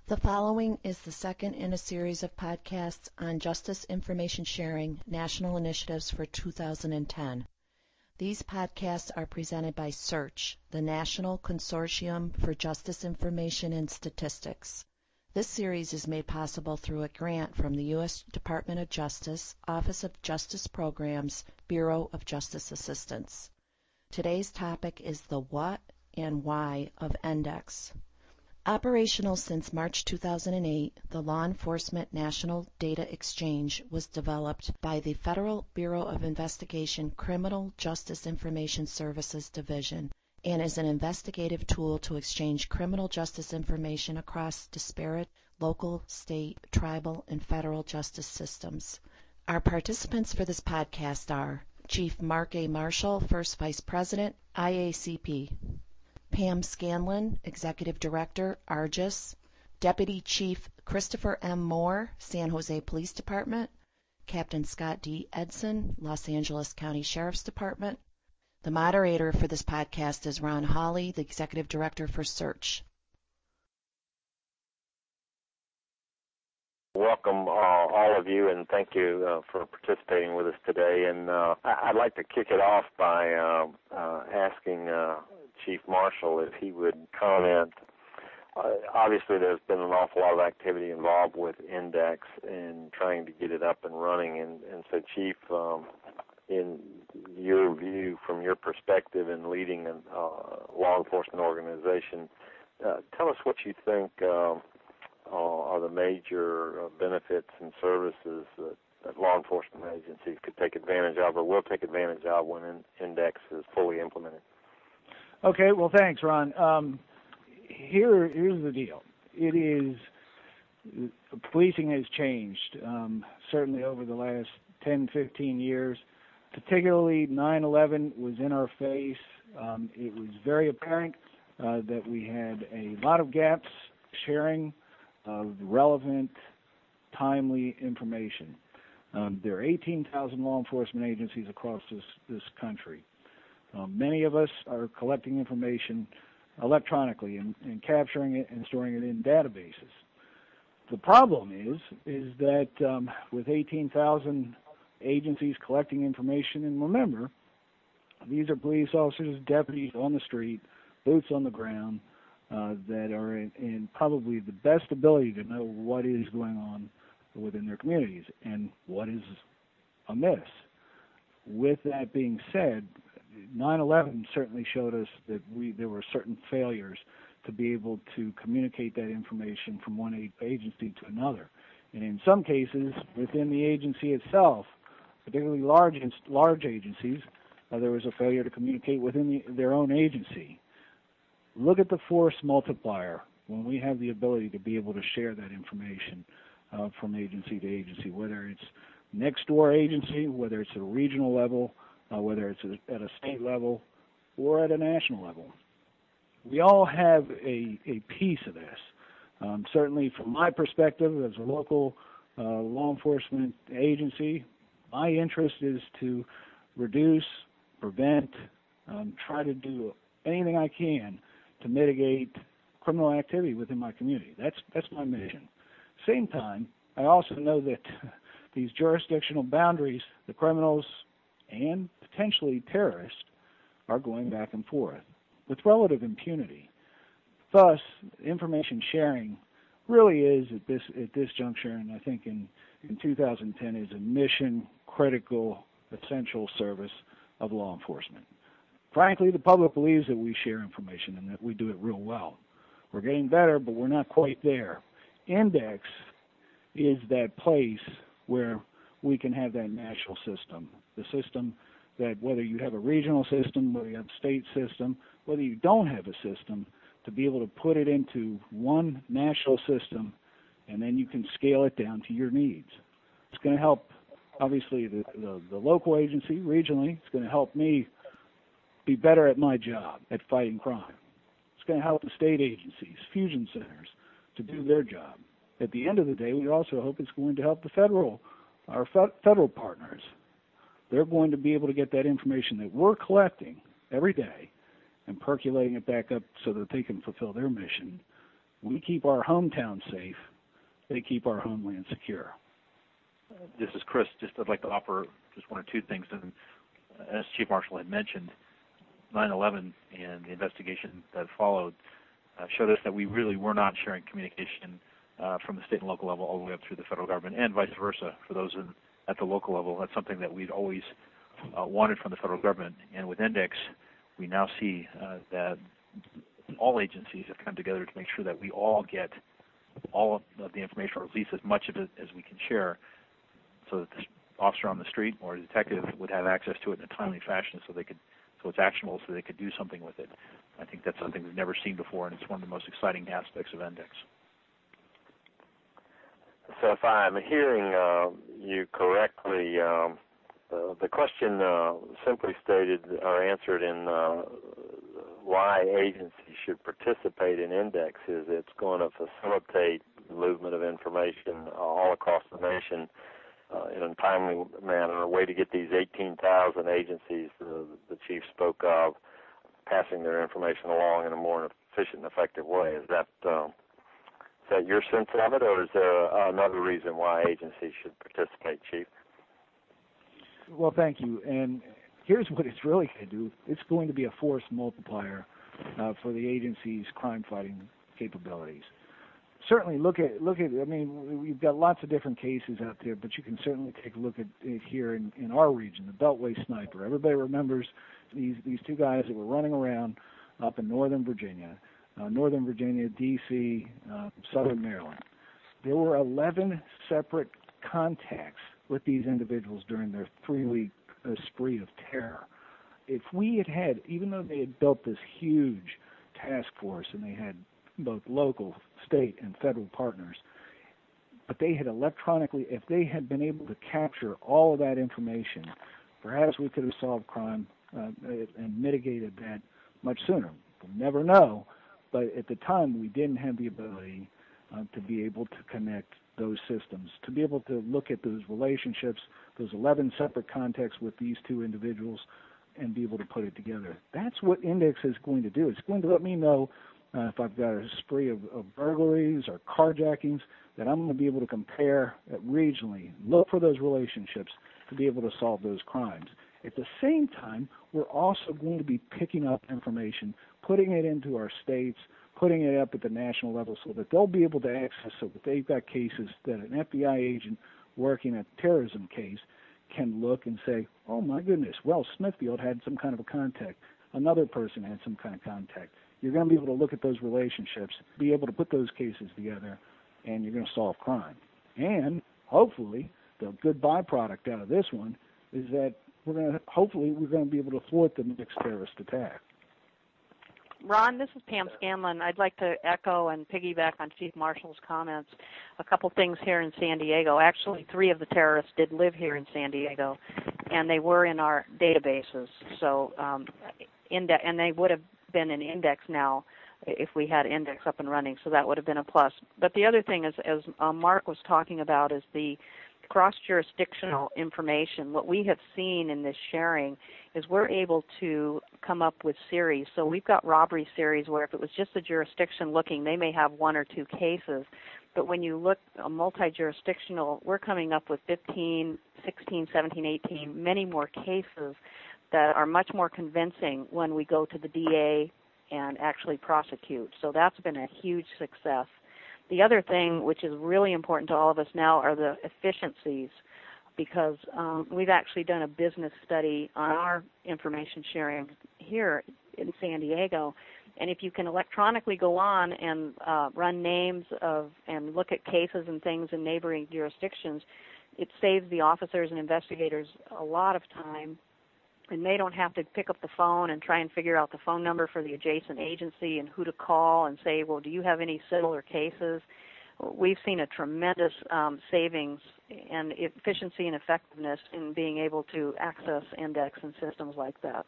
The following is the second in a series of podcasts on Justice Information Sharing National Initiatives for 2010. These podcasts are presented by SEARCH, the National Consortium for Justice Information and Statistics. This series is made possible through a grant from the U.S. Department of Justice, Office of Justice Programs, Bureau of Justice Assistance. Today's topic is the what and why of NDEX. Operational since March 2008, the Law Enforcement National Data Exchange was developed by the Federal Bureau of Investigation Criminal Justice Information Services Division and is an investigative tool to exchange criminal justice information across disparate local, state, tribal, and federal justice systems. Our participants for this podcast are Chief Mark A. Marshall, First Vice President, IACP. Pam Scanlon, Executive Director, ARJUS, Deputy Chief Christopher M. Moore, San Jose Police Department, Captain Scott D. Edson, Los Angeles County Sheriff's Department. The moderator for this podcast is Ron Hawley, the Executive Director for SEARCH. Welcome all of you, and thank you for participating with us today. And I'd like to kick it off by asking Chief Marshall if he would comment. Obviously, there's been an awful lot of activity involved with NDEX and trying to get it up and running. And so, Chief, in your view, from your perspective in leading a law enforcement organization, tell us what you think are the major benefits and services that law enforcement agencies could take advantage of or will take advantage of when NDEX is fully implemented. Okay, well, thanks, Ron. Here's the deal. Policing has changed, certainly over the last 10, 15 years. Particularly 9/11 was in our face. It was very apparent that we had a lot of gaps sharing of relevant, timely information. There are 18,000 law enforcement agencies across this country. Many of us are collecting information electronically and capturing it and storing it in databases. The problem is that with 18,000 agencies collecting information, and remember, these are police officers, deputies on the street, boots on the ground, that are in probably the best ability to know what is going on within their communities and what is amiss. With that being said, 9/11 certainly showed us that there were certain failures to be able to communicate that information from one agency to another. And in some cases, within the agency itself, particularly large agencies, there was a failure to communicate within their own agency. Look at the force multiplier when we have the ability to be able to share that information from agency to agency, whether it's next door agency, whether it's at a regional level, whether it's at a state level, or at a national level. We all have a piece of this. Certainly from my perspective as a local law enforcement agency, my interest is to reduce, prevent, try to do anything I can to mitigate criminal activity within my community. That's my mission. Same time, I also know that these jurisdictional boundaries, the criminals and potentially terrorists, are going back and forth with relative impunity. Thus, information sharing really is at this juncture, and I think in 2010 is a mission critical, essential service of law enforcement. Frankly, the public believes that we share information and that we do it real well. We're getting better, but we're not quite there. NDEX is that place where we can have that national system, the system that whether you have a regional system, whether you have a state system, whether you don't have a system, to be able to put it into one national system, and then you can scale it down to your needs. It's going to help, obviously, the local agency regionally. It's going to help me be better at my job at fighting crime. It's going to help the state agencies, fusion centers, to do their job. At the end of the day, we also hope it's going to help our federal partners. They're going to be able to get that information that we're collecting every day and percolating it back up so that they can fulfill their mission We keep our hometown safe. They keep our homeland secure. This is Chris. I'd like to offer just one or two things. And as Chief Marshal had mentioned, 9/11 and the investigation that followed showed us that we really were not sharing communication from the state and local level all the way up through the federal government, and vice versa for those at the local level. That's something that we'd always wanted from the federal government. And with Index, we now see that all agencies have come together to make sure that we all get all of the information, or at least as much of it as we can share, so that the officer on the street or a detective would have access to it in a timely fashion, so it's actionable, so they could do something with it. I think that's something we've never seen before, and it's one of the most exciting aspects of Index. So if I'm hearing you correctly, the question simply stated or answered in why agencies should participate in Index is it's going to facilitate the movement of information all across the nation in a timely manner, a way to get these 18,000 agencies the Chief spoke of passing their information along in a more efficient and effective way. Is that your sense of it, or is there another reason why agencies should participate, Chief? Well, thank you. And here's what it's really going to do. It's going to be a force multiplier for the agency's crime-fighting capabilities. Certainly, look at. I mean, we've got lots of different cases out there, but you can certainly take a look at it here in our region, the Beltway Sniper. Everybody remembers these two guys that were running around up in Northern Virginia, D.C., Southern Maryland. There were 11 separate contacts with these individuals during their 3-week spree of terror. If we had, even though they had built this huge task force and they had both local, state, and federal partners, but they had electronically, if they had been able to capture all of that information, perhaps we could have solved crime and mitigated that much sooner. We'll never know, but at the time we didn't have the ability to be able to connect those systems, to be able to look at those relationships, those 11 separate contacts with these two individuals, and be able to put it together. That's what Index is going to do. It's going to let me know if I've got a spree of burglaries or carjackings, that I'm going to be able to compare regionally, look for those relationships to be able to solve those crimes. At the same time, we're also going to be picking up information, putting it into our states, putting it up at the national level so that they'll be able to access, so that they've got cases that an FBI agent working a terrorism case can look and say, oh my goodness, well, Smithfield had some kind of a contact. Another person had some kind of contact. You're going to be able to look at those relationships, be able to put those cases together, and you're going to solve crime. And hopefully, the good byproduct out of this one is that we're going to be able to thwart the next terrorist attack. Ron, this is Pam Scanlon. I'd like to echo and piggyback on Chief Marshal's comments. A couple things here in San Diego. Actually, 3 of the terrorists did live here in San Diego, and they were in our databases. So, and they would have been in Index now if we had Index up and running, so that would have been a plus. But the other thing is, as Mark was talking about, is the cross-jurisdictional information. What we have seen in this sharing is we're able to come up with series. So we've got robbery series where if it was just a jurisdiction looking, they may have 1 or 2 cases. But when you look multi-jurisdictional, we're coming up with 15, 16, 17, 18, many more cases that are much more convincing when we go to the DA and actually prosecute. So that's been a huge success. The other thing, which is really important to all of us now, are the efficiencies, because we've actually done a business study on our information sharing here in San Diego, and if you can electronically go on and run names of and look at cases and things in neighboring jurisdictions, it saves the officers and investigators a lot of time, and they don't have to pick up the phone and try and figure out the phone number for the adjacent agency and who to call and say, well, do you have any similar cases? We've seen a tremendous savings and efficiency and effectiveness in being able to access Index and systems like that.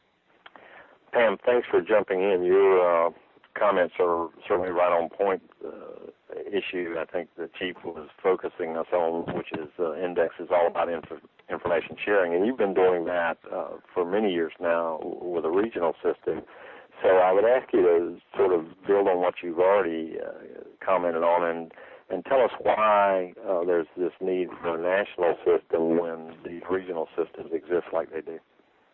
Pam, thanks for jumping in. Your comments are certainly right on point. Issue I think the Chief was focusing us on, which is Index is all about information sharing, and you've been doing that for many years now with a regional system. So I would ask you to sort of build on what you've already commented on and tell us why there's this need for a national system when these regional systems exist like they do.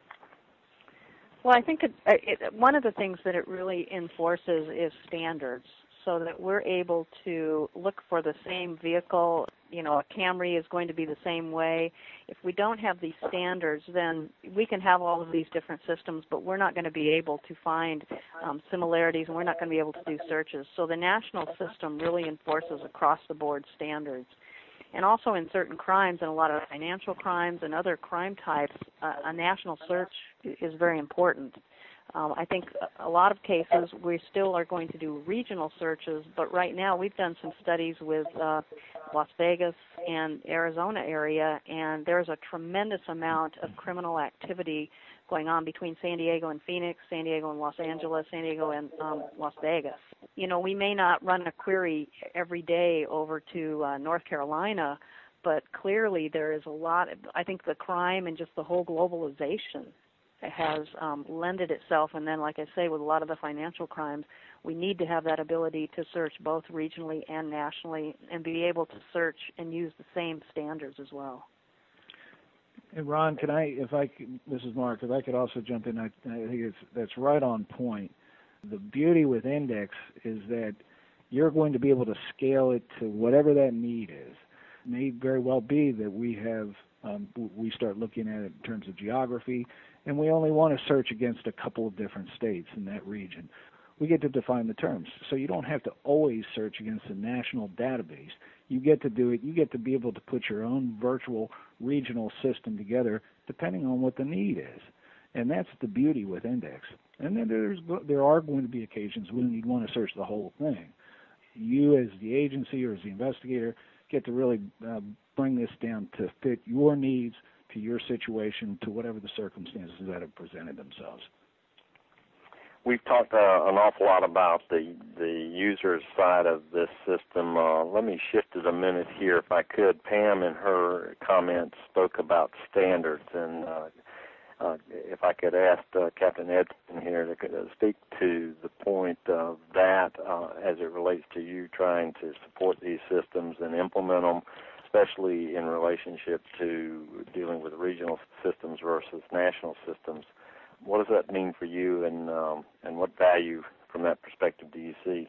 Well, I think one of the things that it really enforces is standards, so that we're able to look for the same vehicle. You know, a Camry is going to be the same way. If we don't have these standards, then we can have all of these different systems, but we're not going to be able to find similarities, and we're not going to be able to do searches. So the national system really enforces across-the-board standards. And also in certain crimes, and a lot of financial crimes and other crime types, a national search is very important. I think a lot of cases we still are going to do regional searches, but right now we've done some studies with Las Vegas and Arizona area, and there's a tremendous amount of criminal activity going on between San Diego and Phoenix, San Diego and Los Angeles, San Diego and Las Vegas. You know, we may not run a query every day over to North Carolina, but clearly there is a lot. I think the crime and just the whole globalization has lended itself, and then, like I say, with a lot of the financial crimes, we need to have that ability to search both regionally and nationally and be able to search and use the same standards as well. And Ron, this is Mark, if I could also jump in, I think that's right on point. The beauty with Index is that you're going to be able to scale it to whatever that need is. It may very well be that we start looking at it in terms of geography, and we only want to search against a couple of different states in that region. We get to define the terms, so you don't have to always search against a national database. You get to do it. You get to be able to put your own virtual regional system together depending on what the need is, and that's the beauty with Index. And then there are going to be occasions when you'd want to search the whole thing. You, as the agency or as the investigator, get to really bring this down to fit your needs, to your situation, to whatever the circumstances that have presented themselves. We've talked an awful lot about the user side of this system. Let me shift it a minute here, if I could. Pam, in her comments, spoke about standards, and if I could ask Captain Edson here to speak to the point of that as it relates to you trying to support these systems and implement them, especially in relationship to dealing with regional systems versus national systems. What does that mean for you, and what value from that perspective do you see?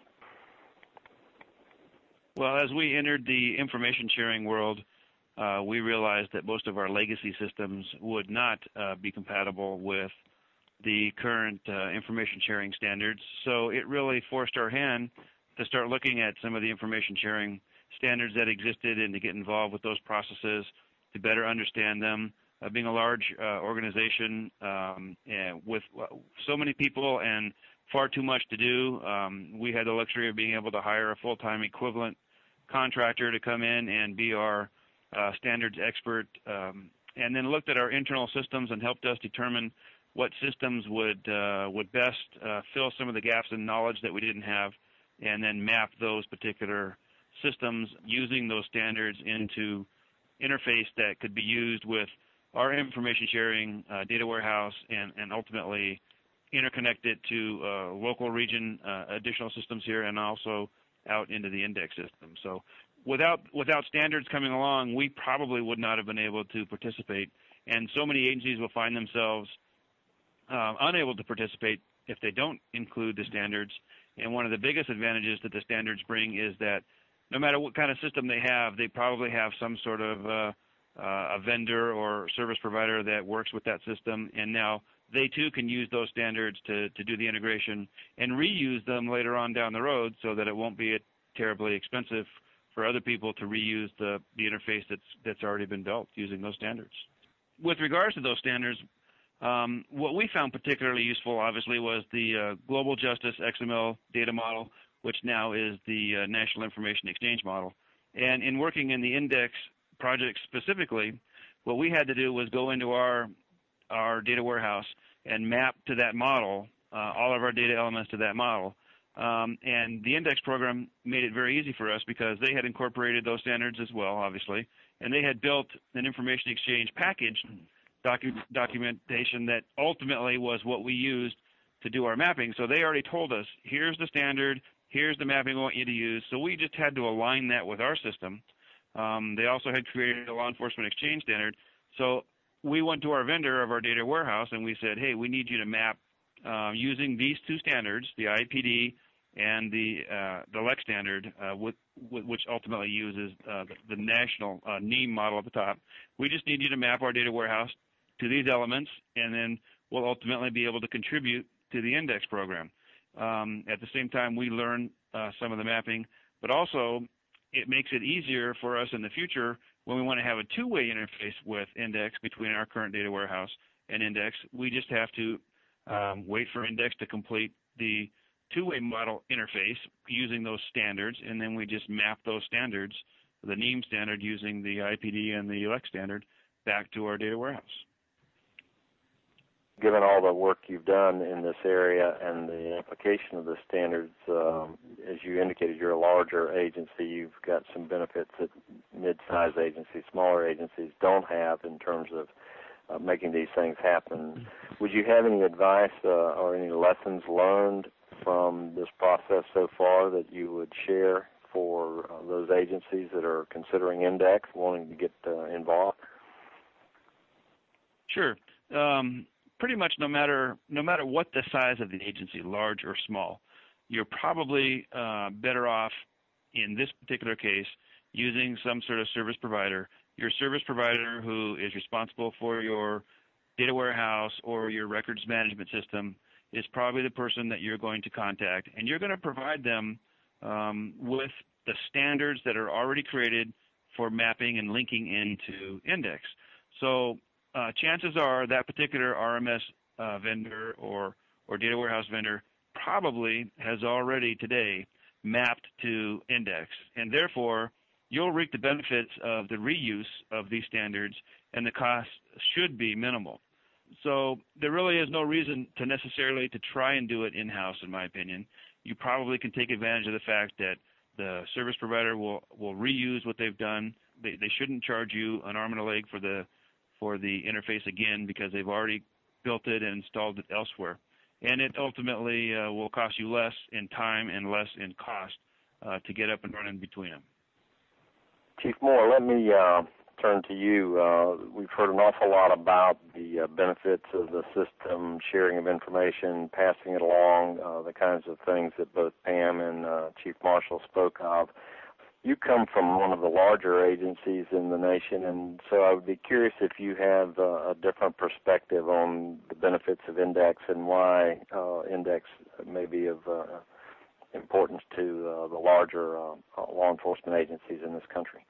Well, as we entered the information sharing world, we realized that most of our legacy systems would not be compatible with the current information sharing standards. So it really forced our hand to start looking at some of the information sharing standards that existed and to get involved with those processes to better understand them. Being a large organization and with so many people and far too much to do, we had the luxury of being able to hire a full-time equivalent contractor to come in and be our standards expert, and then looked at our internal systems and helped us determine what systems would best fill some of the gaps in knowledge that we didn't have, and then map those particular systems using those standards into interface that could be used with our information sharing data warehouse and ultimately interconnect it to local region additional systems here and also out into the Index system. So without standards coming along, we probably would not have been able to participate. And so many agencies will find themselves unable to participate if they don't include the standards. And one of the biggest advantages that the standards bring is that no matter what kind of system they have, they probably have some sort of a vendor or service provider that works with that system, and now they too can use those standards to do the integration and reuse them later on down the road, so that it won't be terribly expensive for other people to reuse the interface that's already been built using those standards. With regards to those standards, what we found particularly useful, obviously, was the Global Justice XML data model, which now is the National Information Exchange model. And in working in the Index project specifically, what we had to do was go into our data warehouse and map to that model, all of our data elements to that model. And the Index program made it very easy for us because they had incorporated those standards as well, obviously, and they had built an information exchange package documentation that ultimately was what we used to do our mapping. So they already told us, here's the standard, here's the mapping we want you to use. So we just had to align that with our system. They also had created a law enforcement exchange standard. So we went to our vendor of our data warehouse and we said, hey, we need you to map using these two standards, the IPD and the LEC standard, which ultimately uses the national NEAM model at the top. We just need you to map our data warehouse to these elements, and then we'll ultimately be able to contribute to the index program. At the same time, we learn some of the mapping, but also it makes it easier for us in the future when we want to have a two-way interface with index between our current data warehouse and index. We just have to wait for index to complete the two-way model interface using those standards, and then we just map those standards, the NEAM standard using the IPD and the LEC standard, back to our data warehouse. Given all the work you've done in this area and the application of the standards, as you indicated, you're a larger agency. You've got some benefits that mid-sized agencies, smaller agencies don't have in terms of making these things happen. Would you have any advice or any lessons learned from this process so far that you would share for those agencies that are considering index, wanting to get involved? Sure. Pretty much no matter what the size of the agency, large or small, you're probably better off in this particular case using some sort of service provider. Your service provider who is responsible for your data warehouse or your records management system is probably the person that you're going to contact, and you're going to provide them with the standards that are already created for mapping and linking into index. So chances are that particular RMS vendor or data warehouse vendor probably has already today mapped to index, and therefore you'll reap the benefits of the reuse of these standards, and the cost should be minimal. So there really is no reason to necessarily to try and do it in-house, in my opinion. You probably can take advantage of the fact that the service provider will reuse what they've done. They shouldn't charge you an arm and a leg for the interface again because they've already built it and installed it elsewhere. And it ultimately will cost you less in time and less in cost to get up and running between them. Chief Moore, let me turn to you. We've heard an awful lot about the benefits of the system, sharing of information, passing it along, the kinds of things that both Pam and Chief Marshall spoke of. You come from one of the larger agencies in the nation, and so I would be curious if you have a different perspective on the benefits of index and why index may be of importance to the larger law enforcement agencies in this country.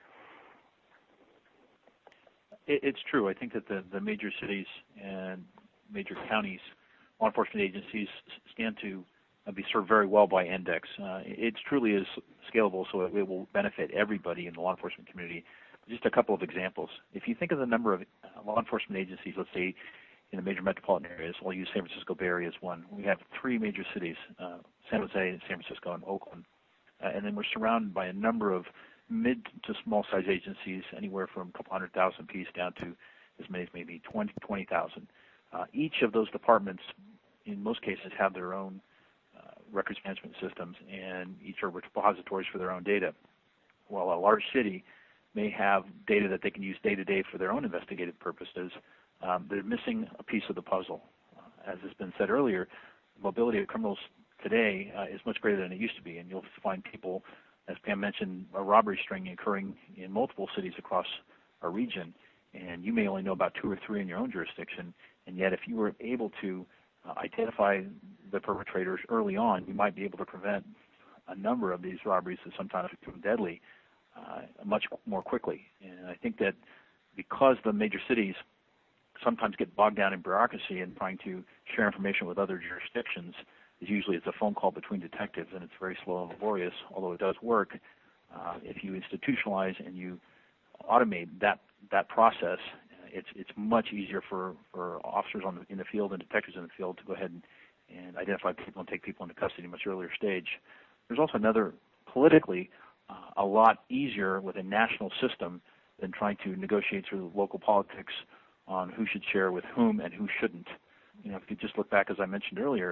It's true. I think that the major cities and major counties, law enforcement agencies stand to be served very well by index. It truly is scalable, so it will benefit everybody in the law enforcement community. Just a couple of examples. If you think of the number of law enforcement agencies, let's say in the major metropolitan areas, we'll use San Francisco Bay Area as one. We have three major cities, San Jose, San Francisco, and Oakland. And then we're surrounded by a number of mid to small size agencies, anywhere from a couple 100,000 piece down to as many as maybe 20,000. Each of those departments, in most cases, have their own records management systems, and each are repositories for their own data. While a large city may have data that they can use day to day for their own investigative purposes, they're missing a piece of the puzzle. As has been said earlier, the mobility of criminals today is much greater than it used to be, and you'll find people, as Pam mentioned, a robbery string occurring in multiple cities across our region, and you may only know about 2 or 3 in your own jurisdiction, and yet if you were able to identify the perpetrators early on, you might be able to prevent a number of these robberies that sometimes become deadly much more quickly. And I think that because the major cities sometimes get bogged down in bureaucracy and trying to share information with other jurisdictions, usually it's a phone call between detectives, and it's very slow and laborious, although it does work. If you institutionalize and you automate that process, it's much easier for officers in the field and detectives in the field to go ahead and identify people and take people into custody at a much earlier stage. There's also another, politically, a lot easier with a national system than trying to negotiate through local politics on who should share with whom and who shouldn't. If you just look back, as I mentioned earlier,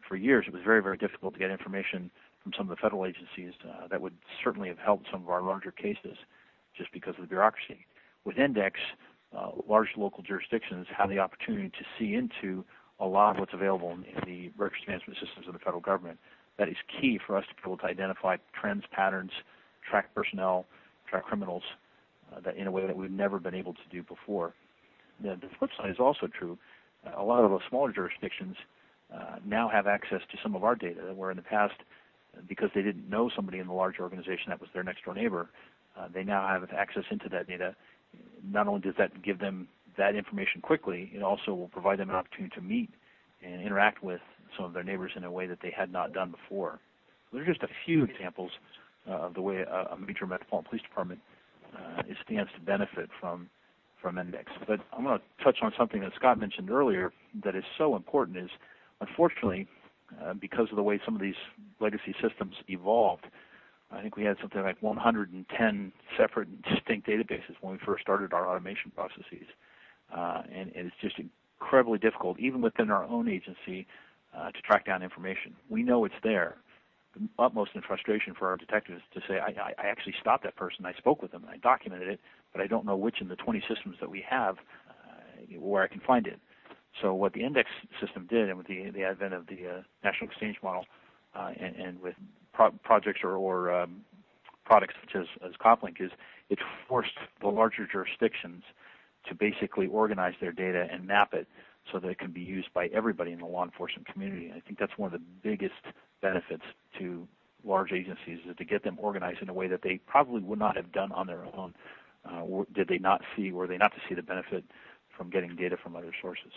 for years it was very, very difficult to get information from some of the federal agencies that would certainly have helped some of our larger cases just because of the bureaucracy. With Index, large local jurisdictions have the opportunity to see into a lot of what's available in the records management systems of the federal government. That is key for us to be able to identify trends, patterns, track personnel, track criminals that in a way that we've never been able to do before. The flip side is also true. A lot of the smaller jurisdictions now have access to some of our data, where in the past, because they didn't know somebody in the large organization that was their next door neighbor, they now have access into that data. Not only does that give them that information quickly, it also will provide them an opportunity to meet and interact with some of their neighbors in a way that they had not done before. So those are just a few examples of the way a major metropolitan police department stands to benefit from Index. But I'm going to touch on something that Scott mentioned earlier that is so important is, unfortunately, because of the way some of these legacy systems evolved, I think we had something like 110 separate and distinct databases when we first started our automation processes. And it's just incredibly difficult, even within our own agency, to track down information. We know it's there. The utmost in frustration for our detectives to say, I actually stopped that person, I spoke with them, and I documented it, but I don't know which in the 20 systems that we have where I can find it. So what the Index system did, and with the advent of the National Exchange Model, and with projects or products such as COPLINK, is it forced the larger jurisdictions to basically organize their data and map it so that it can be used by everybody in the law enforcement community. I think that's one of the biggest benefits to large agencies, is to get them organized in a way that they probably would not have done on their own. Were they not to see the benefit from getting data from other sources.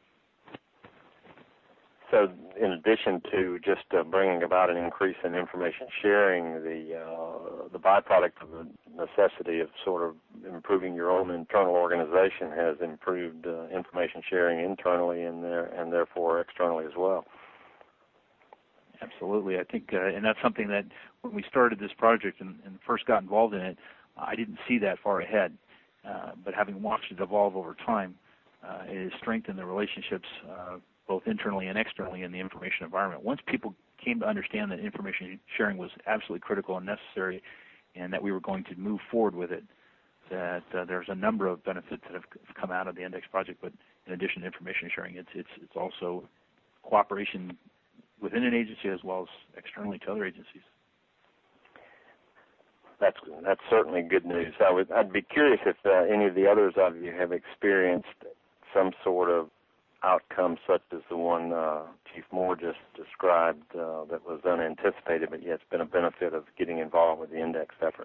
So in addition to just bringing about an increase in information sharing, the byproduct of the necessity of sort of improving your own internal organization has improved information sharing internally and therefore externally as well. Absolutely. I think, and that's something that when we started this project and first got involved in it, I didn't see that far ahead. But having watched it evolve over time, it has strengthened the relationships both internally and externally in the information environment. Once people came to understand that information sharing was absolutely critical and necessary, and that we were going to move forward with it, that there's a number of benefits that have come out of the Index project. But in addition to information sharing, it's also cooperation within an agency as well as externally to other agencies. That's certainly good news. I'd be curious if any of the others of you have experienced some sort of outcome such as the one Chief Moore just described that was unanticipated, but yet it's been a benefit of getting involved with the Index effort.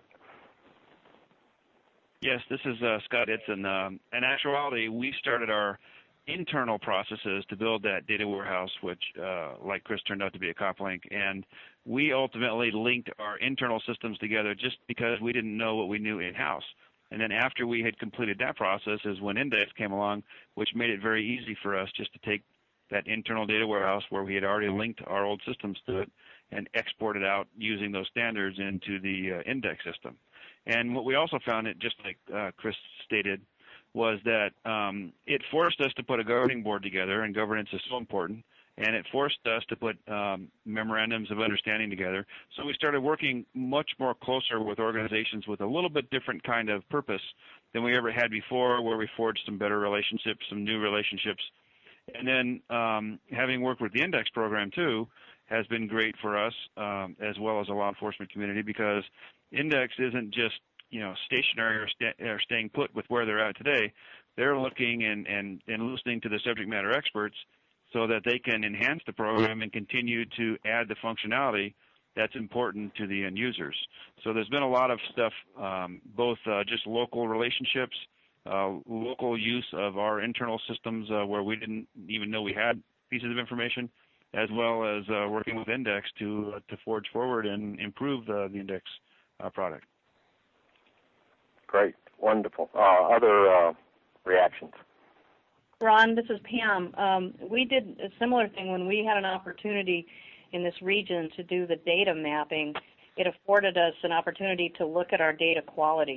Yes, this is Scott Itzen. In actuality, we started our internal processes to build that data warehouse, which, like Chris, turned out to be a COPLINK, and we ultimately linked our internal systems together just because we didn't know what we knew in-house. And then after we had completed that process is when Index came along, which made it very easy for us just to take that internal data warehouse where we had already linked our old systems to it and export it out using those standards into the Index system. And what we also found, just like Chris stated, was that it forced us to put a governing board together, and governance is so important, and it forced us to put memorandums of understanding together. So we started working much more closer with organizations with a little bit different kind of purpose than we ever had before, where we forged some better relationships, some new relationships. And then having worked with the Index program, too, has been great for us as well as a law enforcement community, because Index isn't just stationary or staying put with where they're at today. They're looking and listening to the subject matter experts so that they can enhance the program and continue to add the functionality that's important to the end users. So there's been a lot of stuff, both just local relationships, local use of our internal systems where we didn't even know we had pieces of information, as well as working with Index to forge forward and improve the Index product. Great. Wonderful. Other reactions? Ron, this is Pam. We did a similar thing when we had an opportunity in this region to do the data mapping. It afforded us an opportunity to look at our data quality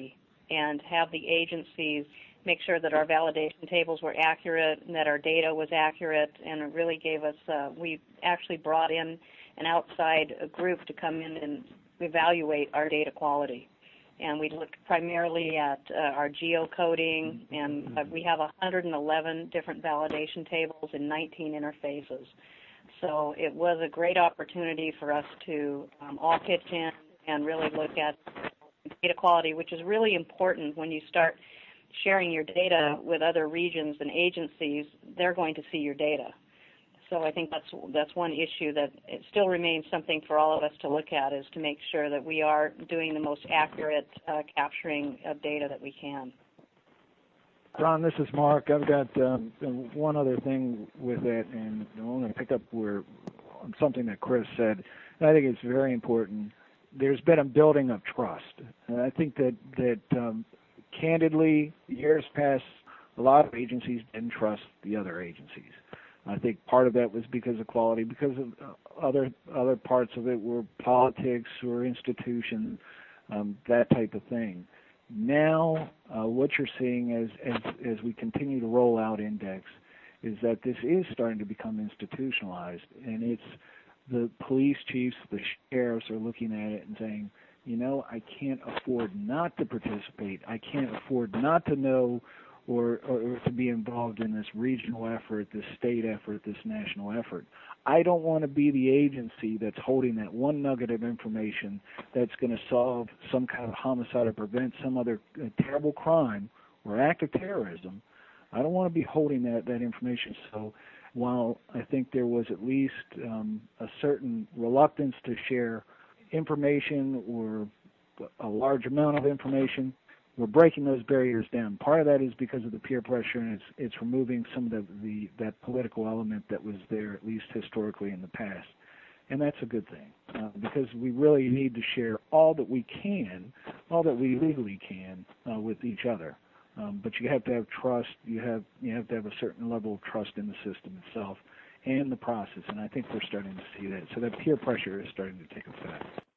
and have the agencies make sure that our validation tables were accurate and that our data was accurate, and it really gave us, we actually brought in an outside group to come in and evaluate our data quality. And we looked primarily at our geocoding, and we have 111 different validation tables and 19 interfaces. So it was a great opportunity for us to all pitch in and really look at data quality, which is really important when you start sharing your data with other regions and agencies. They're going to see your data. So I think that's one issue that it still remains something for all of us to look at, is to make sure that we are doing the most accurate capturing of data that we can. Ron, this is Mark. I've got one other thing with that, and I want to pick up on something that Chris said. And I think it's very important. There's been a building of trust, and I think that candidly, years past, a lot of agencies didn't trust the other agencies. I think part of that was because of quality, because of other parts of it were politics or institutions, that type of thing. Now, what you're seeing as we continue to roll out Index is that this is starting to become institutionalized, and it's the police chiefs, the sheriffs are looking at it and saying, I can't afford not to participate. I can't afford not to know or to be involved in this regional effort, this state effort, this national effort. I don't want to be the agency that's holding that one nugget of information that's going to solve some kind of homicide or prevent some other terrible crime or act of terrorism. I don't want to be holding that information. So while I think there was at least a certain reluctance to share information or a large amount of information, we're breaking those barriers down. Part of that is because of the peer pressure, and it's removing some of that political element that was there, at least historically in the past. And that's a good thing, because we really need to share all that we can, all that we legally can, with each other. But you have to have trust. You have to have a certain level of trust in the system itself and the process, and I think we're starting to see that. So that peer pressure is starting to take effect.